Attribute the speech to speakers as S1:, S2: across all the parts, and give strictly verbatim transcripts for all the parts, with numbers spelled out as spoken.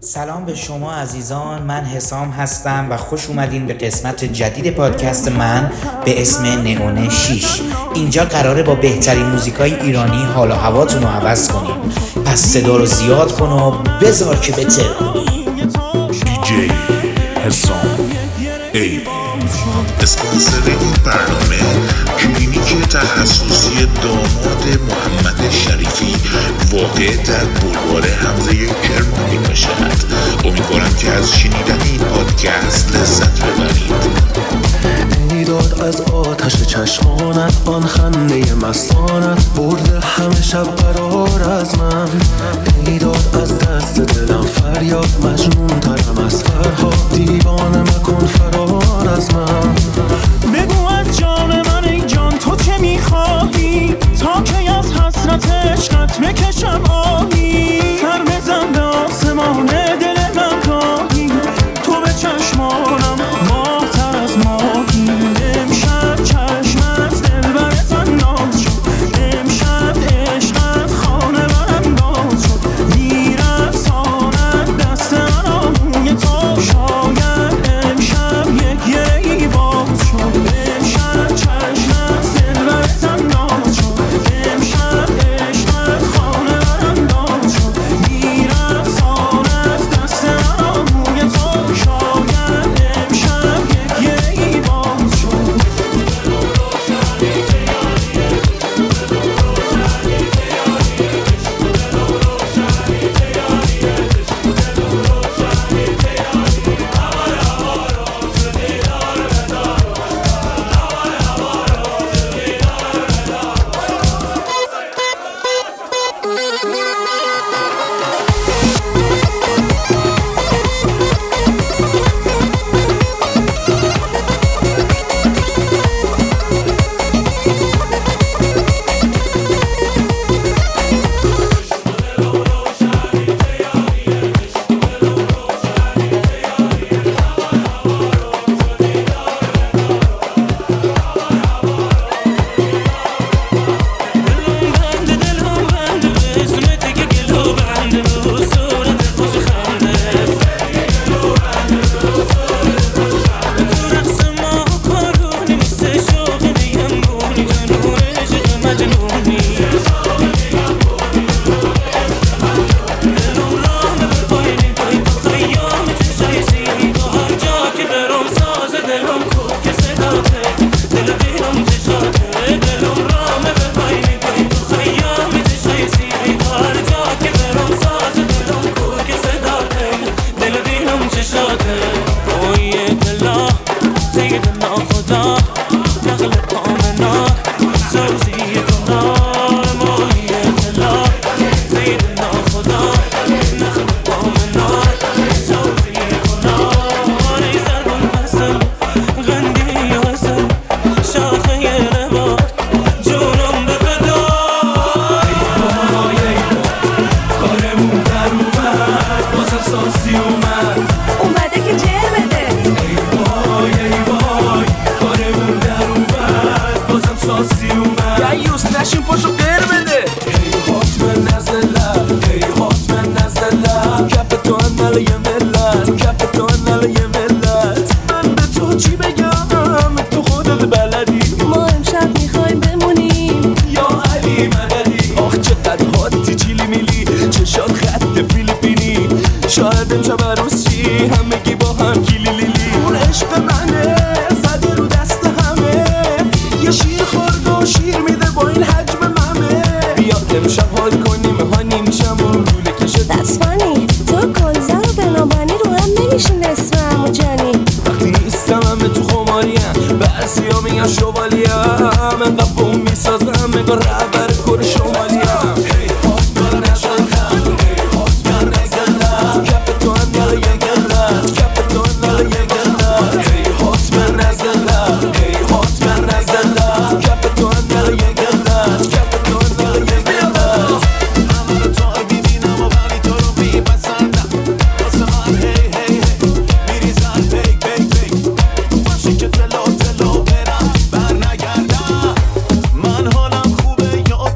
S1: سلام به شما عزیزان، من حسام هستم و خوش اومدین به قسمت جدید پادکست من به اسم نئون شش. اینجا قراره با بهترین موزیکای ایرانی حال و هواتون رو عوض کنیم، پس صدا رو زیاد کن و بذار که بتر کنیم.
S2: دی جی حسام ای اسپانسر این برنامه کلینیک تخصصی داماد محمد شریفی واقع در بلوار حمزه کرمانی باشد. امیدوارم که از شنیدن این پادکست لذت ببرید.
S3: ای داد از آتش چشمانت، آن خنده مستانت برده همه شب قرار از من. ای داد از دست دلم فریاد، مجنون ترم از فرهاد، دیوانه مکن فرار از من.
S4: بگو از جان من ای جان تو چه میخواهی، تا کی از حسرت عشقت بکشم آهی. سر بزن به آسمان دل من راهی، تو به چشمانم ماه تر از ماهی. امشب چشم از دلبرت انداز شد، امشب عشقت خانه برم باز شد. میرساند دست من آموی تو، شاید امشب یک گرهی باز شد. امشب چشم از دلبرت انداز شد، امشب عشقت خانه برم باز شد. میرساند دست من آموی تو، شاید امشب یک گرهی باز شد. شاید امشب عروس چی همگی با هم کلیلیلی. اون عشق منه زده رو دست همه، یه شیر خورد و شیر میده با این حجم ممه. بیا امشب حال کنیم هانی میشم و روله کشه.
S5: That's funny تو کلزه و بنابانی رو هم نمیشین اسمم و جانی.
S3: وقتی نیستم همه تو خماریم، بعضی ها میگن شوالیم، انقدر بوم میسازم انگار رهبر کور شمالیم.
S4: من حالم خوبه یا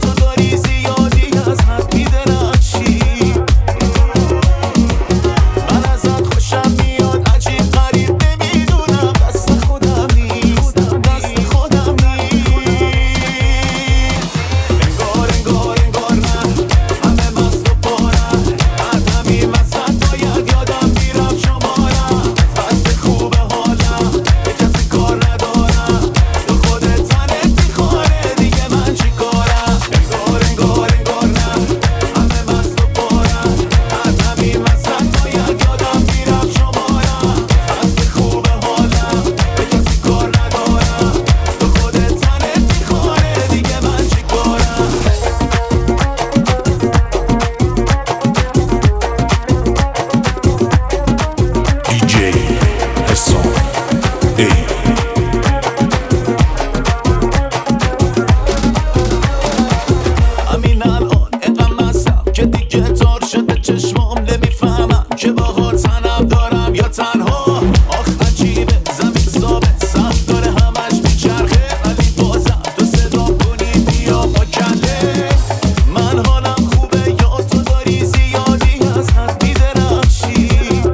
S3: دیگه تار شده چشمام نمیفهمم که باهات تنم دارم یا تنها. آخ عجیبه زمین ثابت سخت داره همش میچرخه ولی بازم تو صدا کنی بیا با کله. من حالم خوبه یا تو داری زیادی از حد میدرخشی.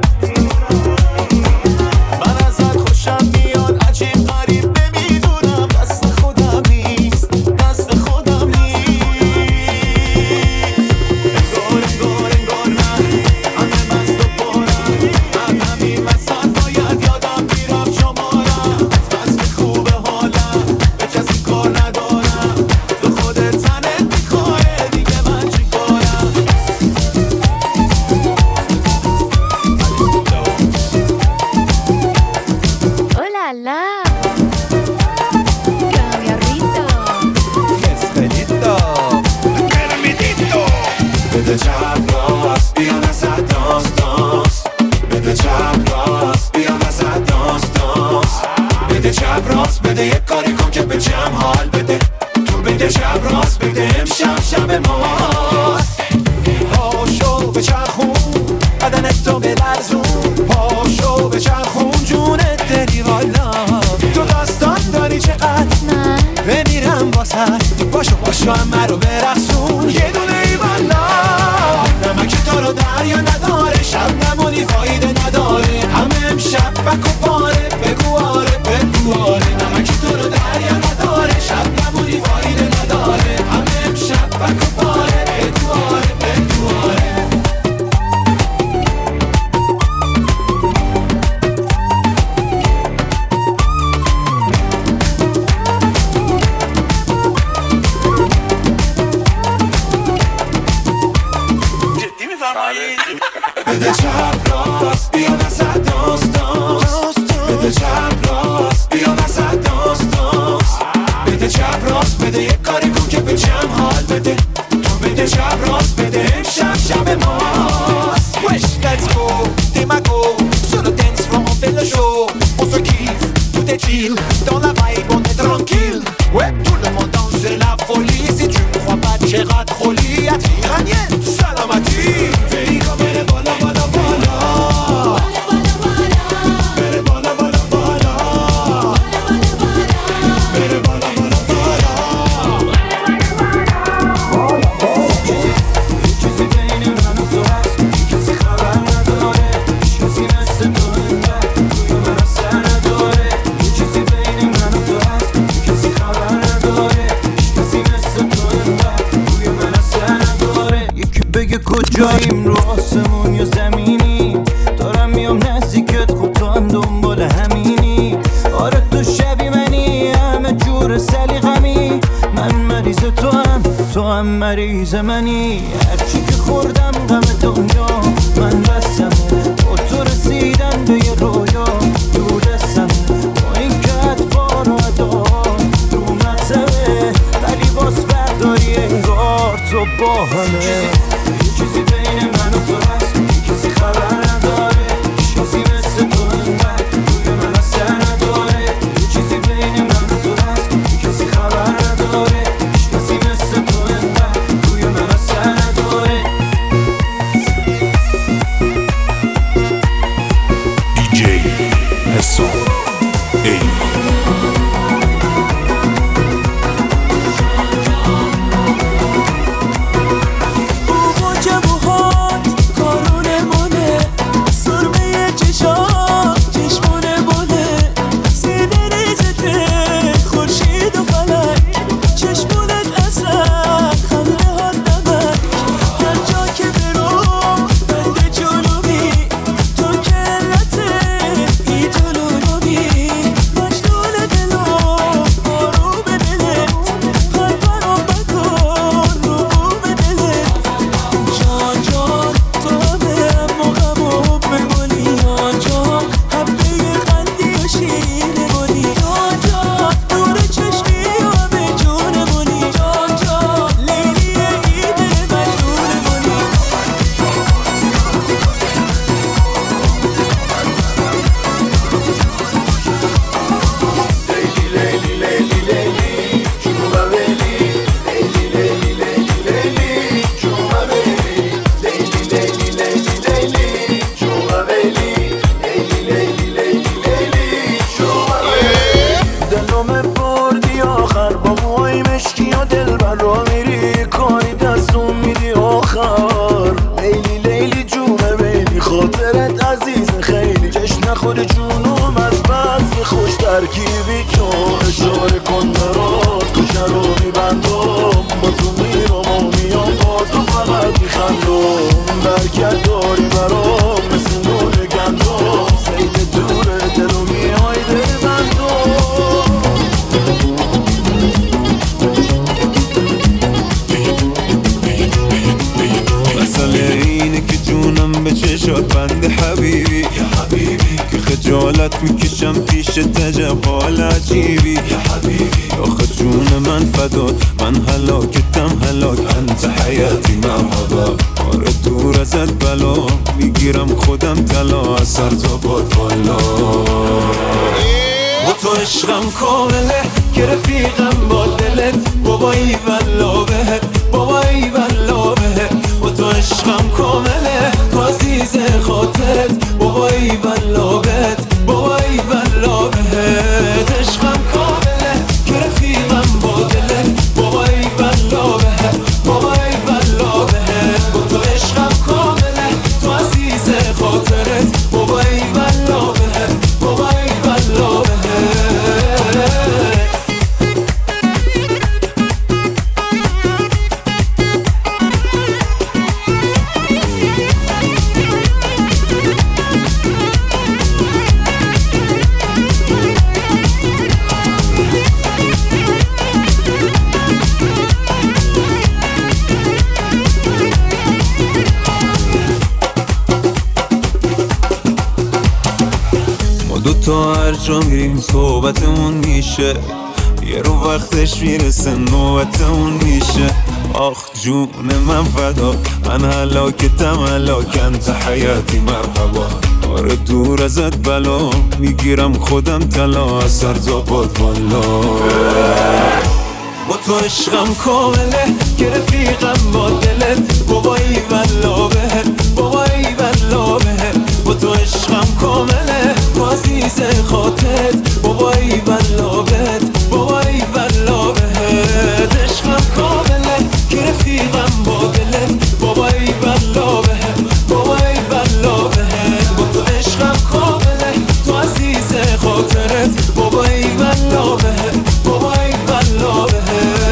S3: من ازت خوشم میاد عجیب غریب نمیدونم دست خودم نیست دست خودم نیست. انگار انگار انگار نه همه مست و بارم من همین وسط باید یادم میرم شمارم. بس که خوبه حالم به کسی کار ندارم تو خودت تنت میخواه دیگه من چی کارم.
S5: اولا لا Cambiarrito
S3: بده چپ راست بیا وسط دانس دانس. بده چپ راست بیا وسط دانس دانس. بده چپ راست بده یک کاری کن که به جمع حال بده. تو بده چپ راست بده امشب شب ماست. پاشو به چرخون بدنت تو بلرزون. پاشو به چرخون جونت دلی والا. تو داستان داری چقدر بمیرم واسه. باشو باشو همه رو برقصون یه دونه ای والا. نمک تو رو دریا نداره شب نمونی فایده نداره. همه امشب بک و پاره بگو آره بگو آره. نمک تو رو دریا نداره شب نمونی فایده نداره. همه امشب بک و پاره بگو آره بگو آره. بده چپ راست بیا وسط دانس دانس. بده چپ راست بیا وسط دانس دانس. بده چپ راست بده یک کاری کن که به جمع حال بده. تو بده چپ راست بده امشب شب ماست. Wesh let's go Dimago sur le dance floor on fait le show. On se kiffe tout est chill dans la vibe on est tranquille. Ouais tout le monde danse c'est la folie. Si tu me crois pas j'ai rat trolley iranienne salamati. Felico bene bola bola bola. Bene bola bola bola. Bene bola bola bola. چیزی بین من و تو هست کسی خبر نداره. کسی مثل تو انقدر روی من اثر نداره. چیزی بین من و تو هست کسی خبر نداره. کسی مثل تو انقدر روی من اثر نداره. یکی بگه کجاییم رو آسمون یا زمینی. دارم میام نزدیکت خب تو هم دنبال همینی. آره تو شبی منی همه جور سلیقمی. من مریض تو هم تو هم مریض منی. هرچی که خوردم غم دنیا من بستمه. با تو رسیدن به یه رویا دور دستمه. با این که اطفار و ادا رو مغزمه ولی باز برداری انگار تو با همه. چیزی بین من و تو هست کسی خبر نداره. کسی مثل تو انقدر روی من اثر نداره. چیزی بین من و تو هست کسی خبر نداره. کسی مثل تو انقدر روی من اثر نداره.
S2: دیجی حسام ای
S3: Ooh, آخر لیلی لیلی جونه بیلی خاطرت عزیز خیلی جشن نخوری جونم از بس که خوش ترکیبی تو اشاره کن برات کشه رو میبندم با تو میرم و میام با تو فقط میخندم برکت داری برام مثل نور گندم سید دوره دلو میای دل بندم مسئله اینه که جونم به چشات بند حبیبی یا حبیبی که خجالت میکشم پیش تجب حال عجیبی یا حبیبی آخه جون من فدات من هلاکتم هلاک انت حیاتی مرحبا آره دور ازت بلا میگیرم خودم طلا از سر تا باد والا با تو عشقم کامله که رفیقم با دلت بابایی والله بهت بابایی والله بهت با تو عشقم کامله تو عزیز خاطرت بابایی والله بهت بابایی والله بهت عشقم کامله که رفیقم با دلت بابایی والله بهت بابایی والله بهت با تو عشقم کامله تو عزیز خاطرت بابایی والله بهت بابایی والله بهت تا هر جا میریم صحبتمون میشه یه رو وقتش میرسه نوبتمون میشه آخ جون من فدا من هلاکتم هلاک انت حیاتی مرحبا آره دور ازت بلا میگیرم خودم طلا از سر تا باد والا با تو عشقم کامله که رفیقم با دلت بابایی والله بهت بابایی والله بهت با تو عشقم کامله تو عزیز خاطرت بابایی والله بهت بابایی والله بهت عشقم کامله که رفیقم با دلت بابایی والله بهت بابایی والله بهت با تو عشقم کامله تو عزیز خاطرت بابایی والله بهت بابایی والله بهت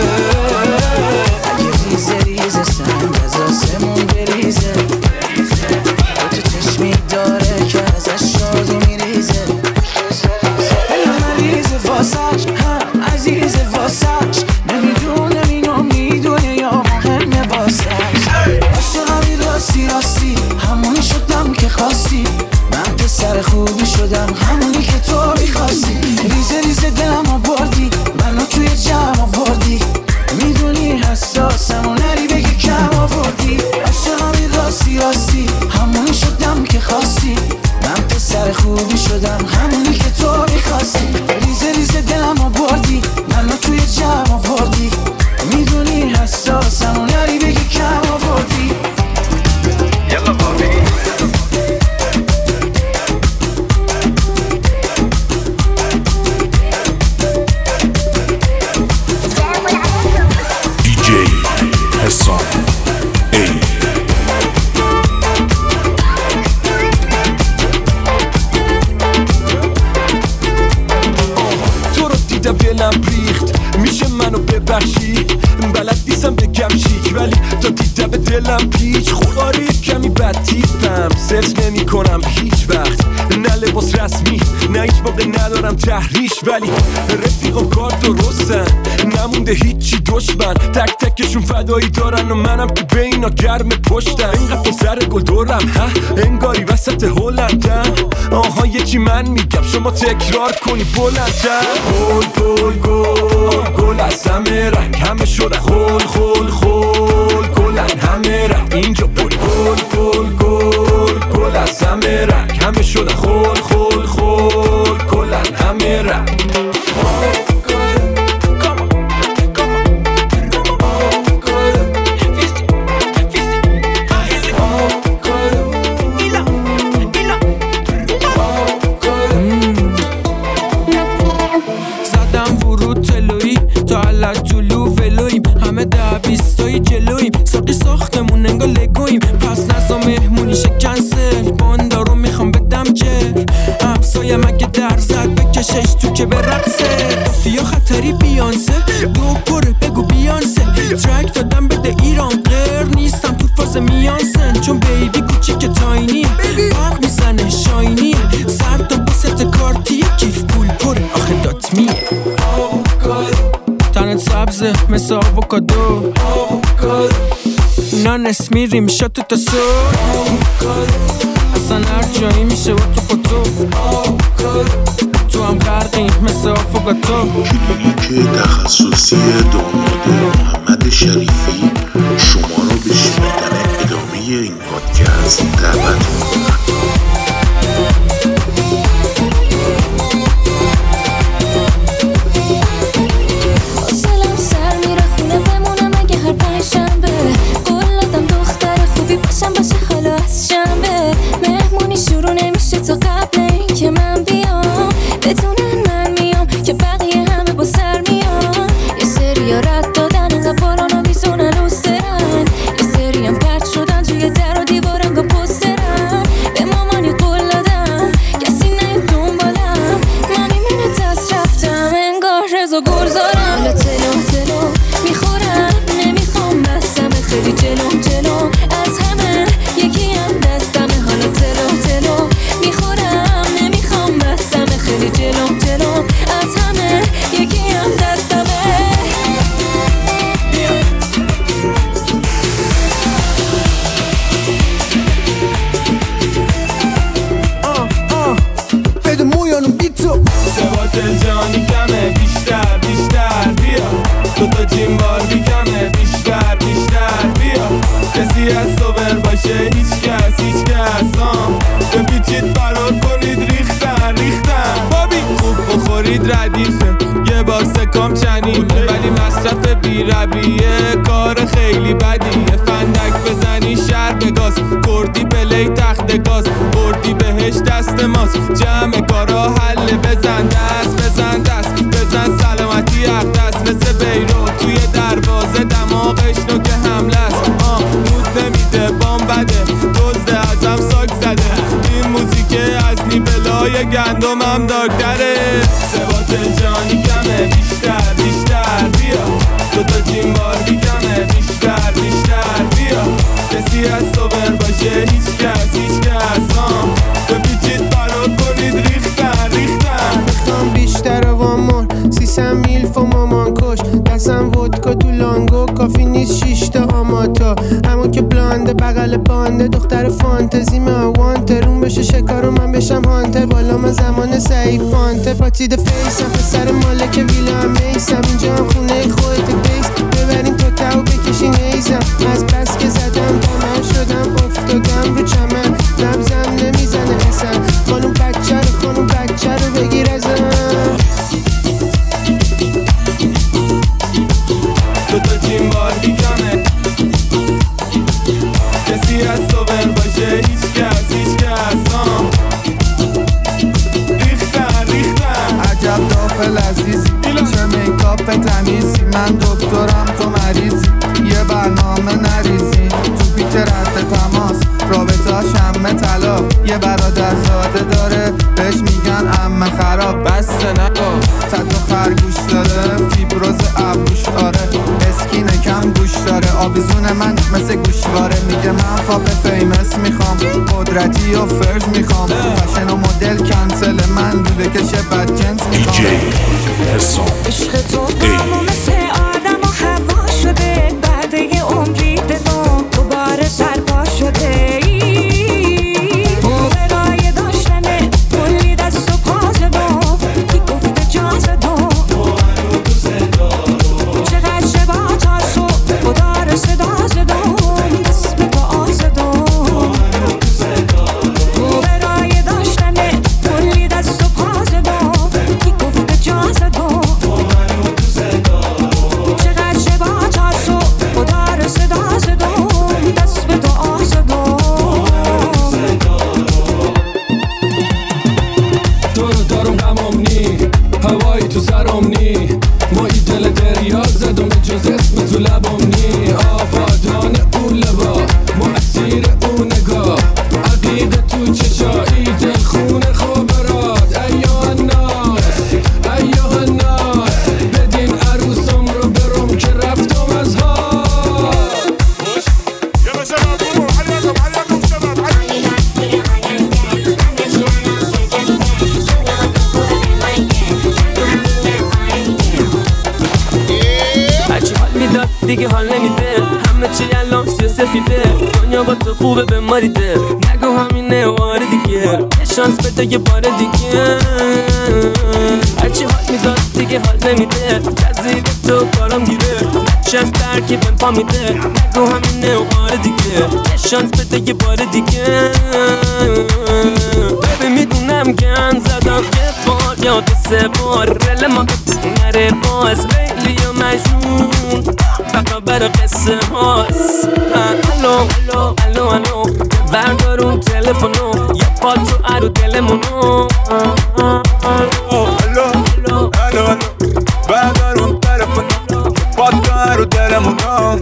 S6: ریزه ریزه سنگ از آسمون بریزه تو چشمی داره که ازش شادی میریزه دلم مریضه واسش هم عزیزه واسش نمیدونه اینو میدونه یا مهمه واسش عاشقمی راستی راستی همونی شدم که خواستی من پسر خوبی شدم همونی که تو میخواستی ریزه ریزه دلمو بردی منو توی جمع آوردی میدونی حساسم و نری بگی کم آوردی عاشقمی راستی راستی همونی شدم که خواستی من پسر خوبی شدم همونی که تو میخواستی ریزه ریزه دلمو بردی منو توی جمع آوردی میدونی حساسم و نری بگی کم آوردی یلا بابی
S2: حسام ای
S4: تو رو دیدم دلم ریخت میشه منو ببخشی بلد نیستم بگم شیک ولی تا دیدم به دلم پیچ خواری کمی بد تیپم سرس نمی کنم هیچ وقت نه لباس رسمی نه هیچ موقع ندارم تحریش ولی رفیقم کار درستن نمونده هیچی دشمن تک تکشون فدایی دارن و منم تو بینا گرم پشتم اینقدر پسر گل دورم ها انگاری وسط هلندم آها یه چی من میگم شما تکرار کنی بلندم گل گل گل گل از همه رنگ همه شدن خول خول خول گلن همه رنگ اینجا بول گل گل گل گل از همه رنگ همه شدن خول خول خول گلن همه رنگ
S7: همه ده بیستایی جلویم ساقی ساختمون انگار
S4: میان سن چون بیبی کوچیک تاینیه، برق میزنه شاینیه، سرد و بست کارتیه، کیف پول پره آخه دات میه. تنت سبزه مثل آووکادو، نانس میریم شاتو تا سو، اصلا هر جایی میشه و تو پتو، تو هم غرقی مثل آفوگاتو.
S2: کلینیک تخصصی داماد محمد شریفی شما رو به شنیدن ادامه این پادکست دعوت می‌کنم.
S5: حوصله‌ام سر میره خونه بمونم اگه هر پنجشنبه، قول دادم دختر خوبی باشم باشه حالا از شنبه، مهمونی شروع نمیشه تا قبل این که من بیام، بدونن من میام که بقیه همه با سر میان، یه سری ها رد دادن انقدر بارانا بیزونن اوسترن، یه سری هم پرد شدن توی در و دیوار انگا پسترن، به مامانی قول دادم کسی نیاد دنبالم، من میمونه دست رفتم انگار رزا گلزارم، حالا تلو تلو میخورم نمیخوام بستمه، خیلی جلوم جلوم از همه یکی هم دستمه، حالا تلو تلو میخورم نمیخوام بستمه، خیلی جلوم جلوم از همه یکی هم دستمه.
S4: آه آه بده مویانم بی تو
S7: ثبات جانی کمه، بیشتر بیشتر بیا، دوتا جیم بار بیکمه، بیشتر بیشتر بیا، کسی از صبر باشه هیچ کس هیچ کس آم بپیچید فرار کنید ریختن ریختن، بابی خوب بخورید ردیفه یه بار سکام چنینه، ولی مصرف بی رویه کار خیلی بدیه، فندک بزنی شهر بگاز کردی پلی تخت گاز، بردی بهش دست ماست جمع کارا حل، بزن دست بزن دست بزن سلامتی اقدس، مثل بیرو توی دروازه دماغش نوک حمله است، آه مود نمیده بام بده دزده ازم ساک زده، این موزیک از نیبلای گندمم دارکتره، ثبات جانی کمه، بیشتر بیشتر بیا، دوتا جیم بار بیکمه، بیشتر بیشتر بیا، کسی از صبر باشه هیچ کس هیچ کس آم بپیچید فرار کنید ریختن ریختن،
S8: میخوام بیشتر وامون سیسم میلف و مامان کش، دستم ودکا تو لانگو کافی نیست شیشتا آماتا، همون که بلانده بغل بانده دختر فانتزی وانتر، اون بشه شکار و من بشم هانتر، بالا من زمان سعید پانتر، پاتیده فیسم پسر مالک ویلا هم میسم، اینجا هم خونه خودت بیس، ببرین تو تا و بکشین ایزم، از بس که زدم با من شدم افتادم رو چمن، نبزم نمیزنه اصلا، خانوم بچه رو خانوم بچه رو بگیر ازم،
S7: دوتا جیم بار بیکمه، کسی از صبر باشه هیچ کس هیچ کس آم ریختن ریختن،
S9: عجب دافل عزیزی چه میکاپ تمیزی، من دکترم تو مریضی، یه برنامه نریزی تو پیچ رد تماس، رابطه ها شمه طلا، یه برادر زاده داره بهش میگن عمه خراب، بسته نکن صد و خرگوش داره، فیبروز ابروش آره، اسکینه کم گوش داره، آویزون من مثل گوشواره، میگه من فاپ فیمس میخوام، قدرتی و فرز میخوام، فشن و مدل کنسل، من لوله کشه بد جنس میخوام.
S2: دی جی حسام
S6: عشق تو با مثل آدم و هوا شده، بعد یه عمری دلم دوباره سرپا شده، برای داشتنه کلی دست و پا زدم، کی گفته جا زدم، چقدر شبا تا صبح خدا رو صدا زدم، دست به دعا زدم، برای داشتنه کلی دست و پا زدم، کی گفته جا زدم، چقدر شبا تا صبح خدا رو صدا زدم.
S10: سفیده دنیا با تو خوبه به ماریده نگو همینه واره دیگه یه شانس بده یه بار دیگه هرچی حال میداد دیگه حال نمیده جزیره تو کارم گیره شانس ترکیبم پا میده نگو همینه واره دیگه یه شانس بده یه بار دیگه ببین میدونم گن زدم یه بار یا دو سه بار رل ما نره باز لیلی و مجنون فقط برای قصه هاست الو الو الو الو بردارون تلفونو یه پا تو ارو دلمونو
S11: الو الو الو بردارون تلفونو یه پا تو ارو دلمونو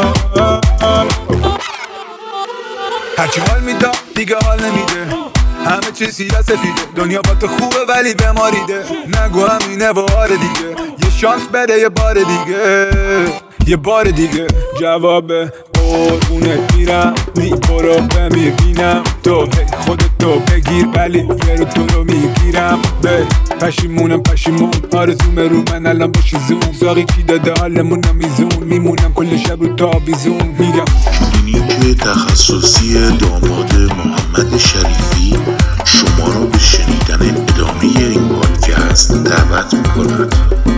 S11: هرچی حال میداد دیگه حال نمیده همه چیزی یا سفیده دنیا با تو خوبه ولی بماریده نگو همینه و آره دیگه یه شانس بده یه بار دیگه یه بار دیگه جواب قربونت میرم میبرو بمیرینم تو هی خودتو بگیر ولی یه رو تو رو میگیرم به پشیمونم پشیمون آرزوم رو من الان باشی زون زاقی کی داده حالمونم میزون میمونم کل شب رو تابیزون میگم
S2: کلینیک تخصصی داماد محمد شریفی شما را به شنیدن ادامه این پادکست دعوت می‌کند.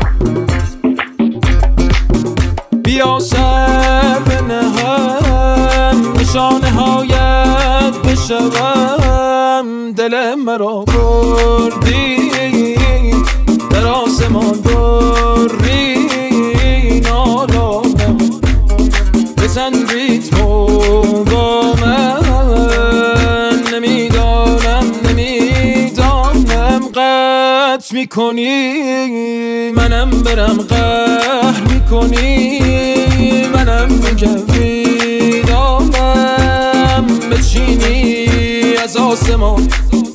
S4: بیا سر بنهم نشانه هایت بشوم دل مرا بردی در آسمان بری نالانم بزن ریتمو با من نمیدانم نمیدانم قطع میکنی منم برم قهر میکنی منم میگم میدانم بچینی از آسمان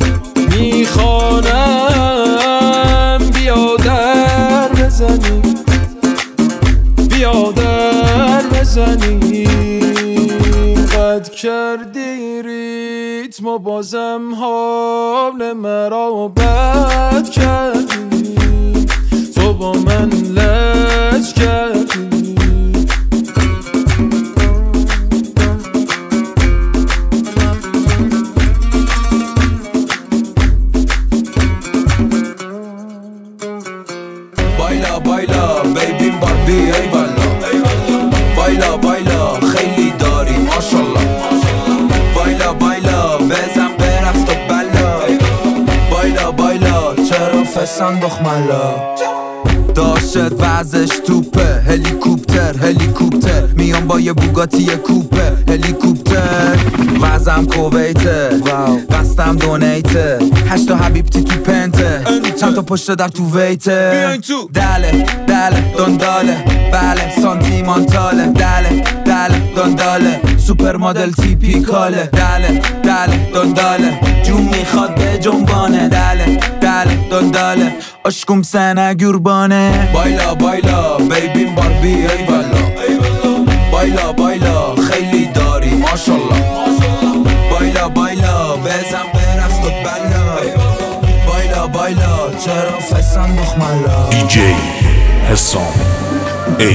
S4: میخوانم بیا در بزنی بیا در بزنی قد کردی ریتم و بازم حال مرا بد کردی تو با من لج کردی
S12: بایلا بایلا بیبی باربی ای والا بایلا بایلا خیلی داری ماشالله بایلا بایلا بزن برقص تو بلا بایلا بایلا چرا فسان دخملا داشت وزش توپه هلیکوپتر هلیکوپتر میام با یه بوگاتی یه کوپه هلیکوپتر وزم کویته قصدم دونیته هشتا حبیبتی تو پنته چند تا پشت در تو ویته دله دله دنداله بله سانتیمانتاله دله دله دنداله سوپر مدل تیپیکاله دله دله دنداله جون میخواد به جنبانه دله دله دنداله عشقم سنه گربانه بایلا بایلا بیبیم باربی ای والا بایلا بایلا خیلی داری ماشالله بایلا بایلا بزن برقص تو بلا بایلا بایلا چرا فسان مخملا
S2: دی جی حسام ای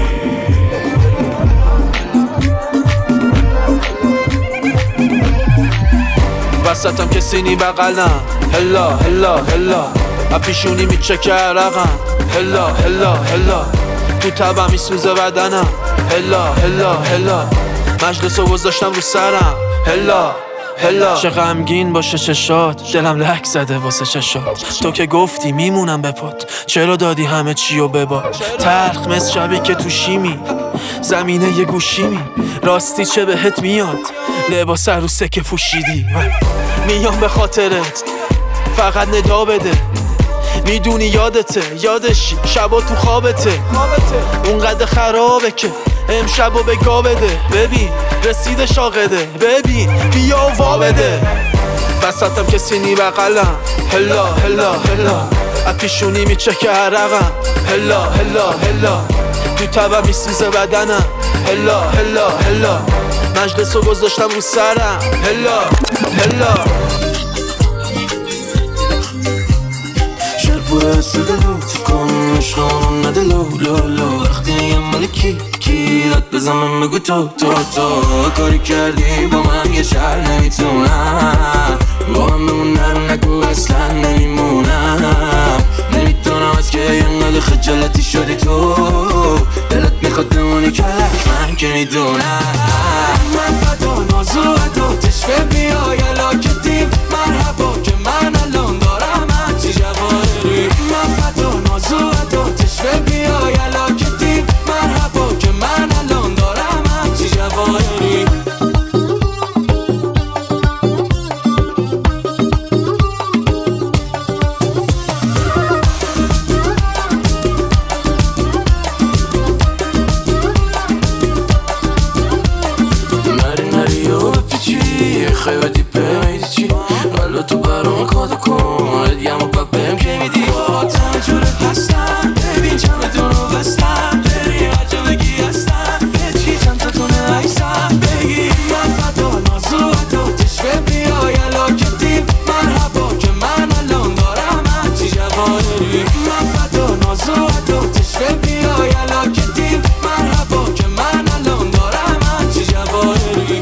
S13: وسطم کسی نی بغلم هلا هلا هلا اپیشونی میچکه عرقم هلا هلا هلا تو تبم میسوزه بدنم هلا هلا هلا مجلسو گذاشتم رو سرم هلا هلا چه غمگین باشه چشات دلم لک زده واسه چشات تو که گفتی میمونم به پات چرا دادی همه چیو بباد تلخ مثل شبی که تو شیمی زمینه یه گوشیمی راستی چه بهت میاد لباس عروسه که پوشیدی میام به خاطرت فقط ندا بده میدونی یادته یادشی شبا تو خوابته اونقدر خرابه که امشبو به گا بده ببین رسید شاقده ببین بیا وا بده وسطم کسی نی بغلم هلا هلا هلا اپیشونی میچکه عرقم هلا هلا هلا تو تبم میسوزه بدنم هلا هلا هلا مجلسو گذاشتم رو سرم هلا هلا
S14: شربو رسده لطف کن عشقانو نده لو لو لو وقتی یه ملکی
S10: یکی داد بزنم بگو تو تو تو کاری کردی با من یه شهر نمیتونم با من بمونم نگو اصلا نمیمونم نمیتونم از که اینقدر خجالتی شدی تو دلت میخواد بمونی کلک من که میدونم من فدا نازو ادو تشفه بیای علاکتیم مرحبا که من الان دارم هرچی جواهری من فدا نازو ادو تشفه بیای علاکتیم مرحبا که من الان دارم هرچی جواهری خیلی دیپه میدی چی قلب تو برام کادو کن ادیم و ببیم که میدی با تمه جوره پستم ببین چمه دونو بستم بری عجا بگی هستم به چی چند تا تونه ایسم بگی من فدا نازو ادو تشفه بیای علاکتیم مرحبا که من الان دارم هرچی جواهری من فدا نازو ادو تشفه بیای علاکتیم مرحبا که من الان دارم هرچی جواهری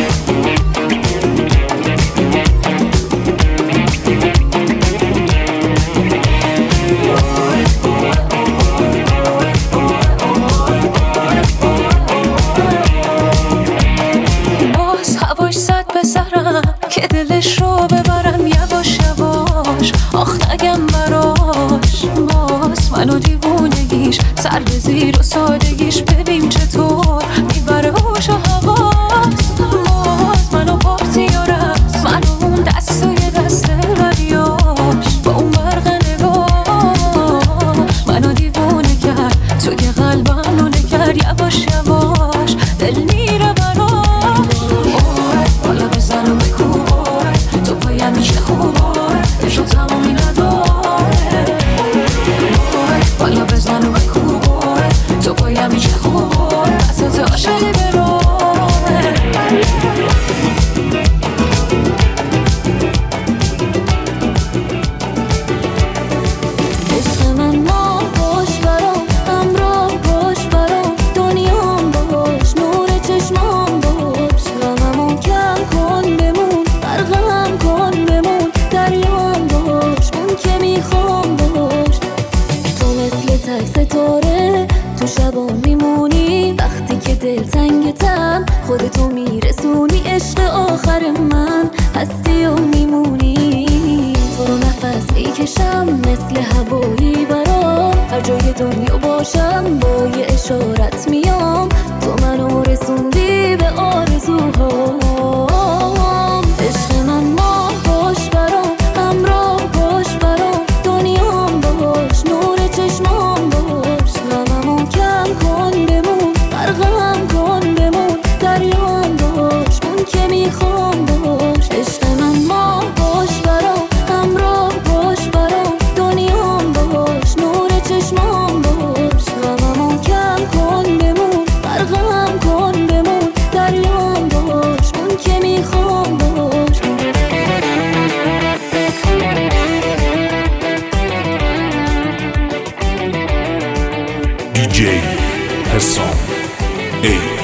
S10: که دلش رو ببرم یواش یواش آخ نگم براش باز منو دیوونگیش سر به زیر و سادگیش ببین چطور میبره هوش و حواس باز منو پارتی و رست منو اون دست و یه دست ولیاش با اون برق نگاه منو دیوونه کرد توی قلبم رو نگر یواش یواش دل میره براش بالا بزن و بکوباره تو پایم میشه خوباره بشو تمامی نداره بالا بزن و بکوباره تو پایم میشه خوباره اساس عاشقی براره عشق من ما باش برام همراه باش برام دنیام باش نور چشمام باش غممو کم کن بمون غرقم کن بمون دریام باش اون که میخوام باش تو مثل تک ستاره تو شبا میمونی وقتی که دل تنگتم خودتو میرسونی عشق آخر من هستی و میمونی تو رو نفس میکشم مثل هوایی برام هر جای دنیا باشم با یه اشارت میام تو منو رسوندی به آرزوهام عشق من ما باش برام همراه باش برام دنیام باش نور چشمام باش غممو کم کن بمون غرقم کن بمون دریام باش اون که میخوام باش عشق من ما باش برام همراه باش برام دنیام باش نور چشمام باش غممو کم کن بمون غرقم کن بمون دریام باش اون که میخوام باش
S2: دی جی حسام ای